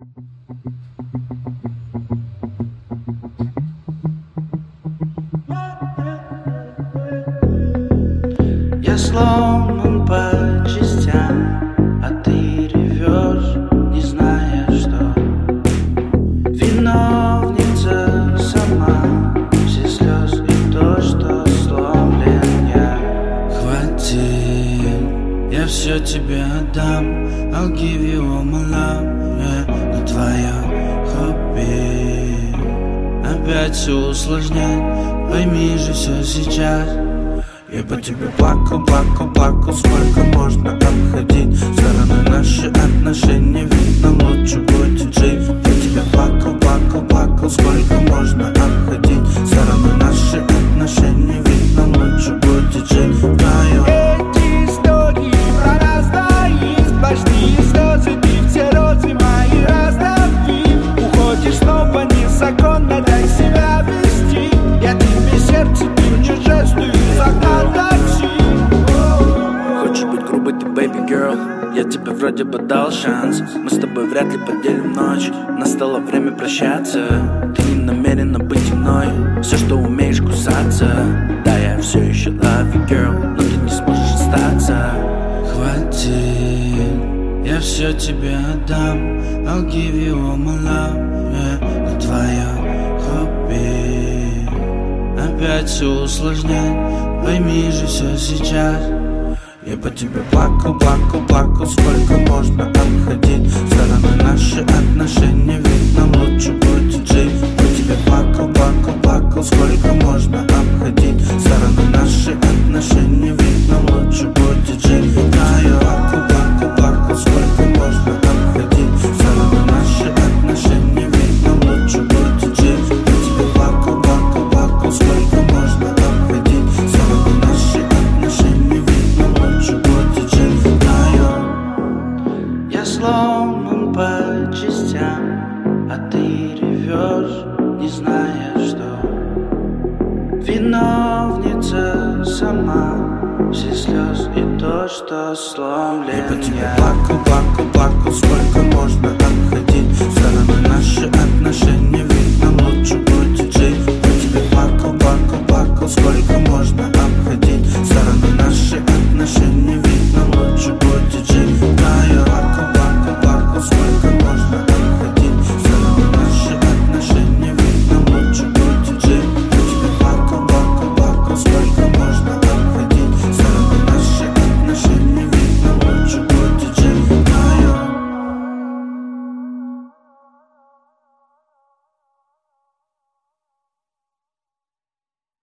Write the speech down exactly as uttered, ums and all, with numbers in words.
Я сломан по частям, а ты ревешь, не зная, что виновница сама. Все слезы и то, что сломлен я. Хватит, я все тебе отдам. I'll give you all my love, yeah. Но твое хобби опять все усложнять. Пойми же все сейчас. Я по тебе плакал, плакал, плакал. Сколько можно обходить стороны наши отношения? Ведь нам лучше будет жить. Я тебе плакал, плакал, плакал. Сколько можно обходить стороны наши отношения? Ведь нам лучше будет жить вдвоем. Эти истории про нас двоих, сплошные слезы, ты все розы мои раздавив. Уходишь снова незаконно, дай себя вести. Я тебе сердце, ты мне жесты. Хочешь быть грубой, ты baby girl. Я тебе вроде бы дал шанс. Мы с тобой вряд ли поделим ночь. Настало время прощаться. Ты не намерена быть иной. Все, что умеешь, кусаться. Да, я все еще love you, girl, но ты не сможешь остаться. Хватит, я все тебе отдам. I'll give you all my love, yeah. Но твое хобби опять все усложнять. Пойми же все сейчас. Я по тебе плакал, плакал, плакал. Сколько можно обходить стороны наши отношения? Ведь нам лучше будет жить. По тебе плакал, плакал, плакал. Сколько можно обходить стороны наши отношения? Ведь нам лучше будет жить. Да, я плакал, плакал, плакал. Сколько можно обходить стороны наши отношения? Ведь нам лучше будет жить. По тебе плакал, плакал, плакал. Сколько можно обходить стороны наши отношения? Ведь нам лучше будет жить вдвоем. Я сломан по частям, а ты ревешь, не зная, что виновница сама. Все слезы и то, что сломлен я. Я по тебе плакал, плакал, плакал. Сколько можно